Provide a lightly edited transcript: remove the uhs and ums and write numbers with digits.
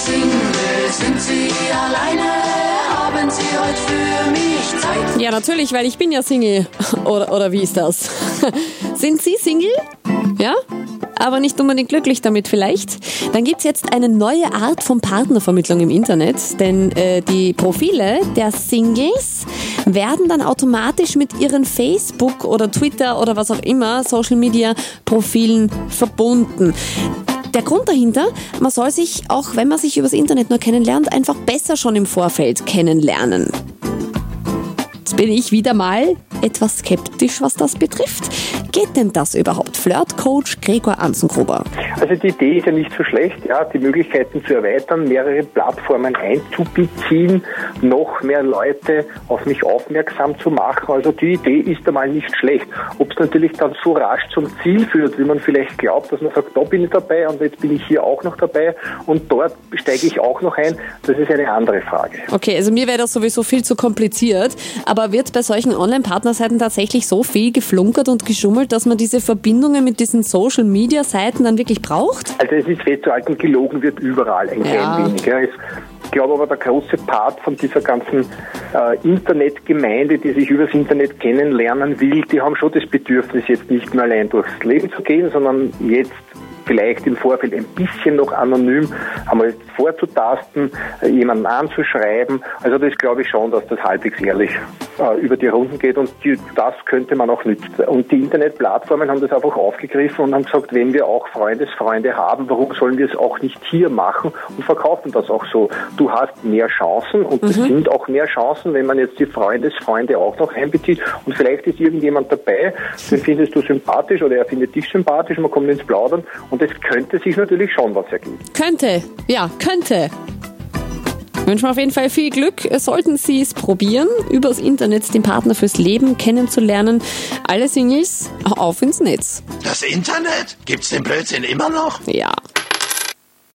Single, sind Sie alleine? Haben Sie heute für mich Zeit? Ja, natürlich, weil ich bin ja Single. Oder wie ist das? Sind Sie Single? Ja? Aber nicht unbedingt glücklich damit vielleicht. Dann gibt's jetzt eine neue Art von Partnervermittlung im Internet, denn die Profile der Singles werden dann automatisch mit ihren Facebook oder Twitter oder was auch immer Social Media Profilen verbunden. Der Grund dahinter, man soll sich, auch wenn man sich übers Internet nur kennenlernt, einfach besser schon im Vorfeld kennenlernen. Jetzt bin ich wieder mal etwas skeptisch, was das betrifft. Geht denn das überhaupt? Flirtcoach Gregor Anzengruber. Also die Idee ist ja nicht so schlecht, ja, die Möglichkeiten zu erweitern, mehrere Plattformen einzubeziehen, noch mehr Leute auf mich aufmerksam zu machen. Also die Idee ist einmal nicht schlecht. Ob es natürlich dann so rasch zum Ziel führt, wie man vielleicht glaubt, dass man sagt, da bin ich dabei und jetzt bin ich hier auch noch dabei und dort steige ich auch noch ein, das ist eine andere Frage. Okay, also mir wäre das sowieso viel zu kompliziert, aber wird bei solchen Online-Partnerseiten tatsächlich so viel geflunkert und geschummelt, dass man diese Verbindungen mit diesen Social-Media-Seiten dann wirklich braucht? Also es ist fett zu alt und gelogen wird überall ein klein wenig. Ja. Ich glaube aber, der große Part von dieser ganzen Internetgemeinde, die sich übers Internet kennenlernen will, die haben schon das Bedürfnis, jetzt nicht mehr allein durchs Leben zu gehen, sondern jetzt vielleicht im Vorfeld ein bisschen noch anonym einmal vorzutasten, jemanden anzuschreiben. Also das glaube ich schon, dass das halbwegs ehrlich über die Runden geht und das könnte man auch nützen. Und die Internetplattformen haben das einfach aufgegriffen und haben gesagt, wenn wir auch Freunde haben, warum sollen wir es auch nicht hier machen und verkaufen das auch so. Du hast mehr Chancen und es sind auch mehr Chancen, wenn man jetzt die Freunde auch noch einbezieht und vielleicht ist irgendjemand dabei, den findest du sympathisch oder er findet dich sympathisch, man kommt ins Plaudern und es könnte sich natürlich schon was ergeben. Könnte. Ich wünsche mir auf jeden Fall viel Glück. Sollten Sie es probieren, übers Internet den Partner fürs Leben kennenzulernen. Alle Singles, auf ins Netz. Das Internet? Gibt's den Blödsinn immer noch? Ja.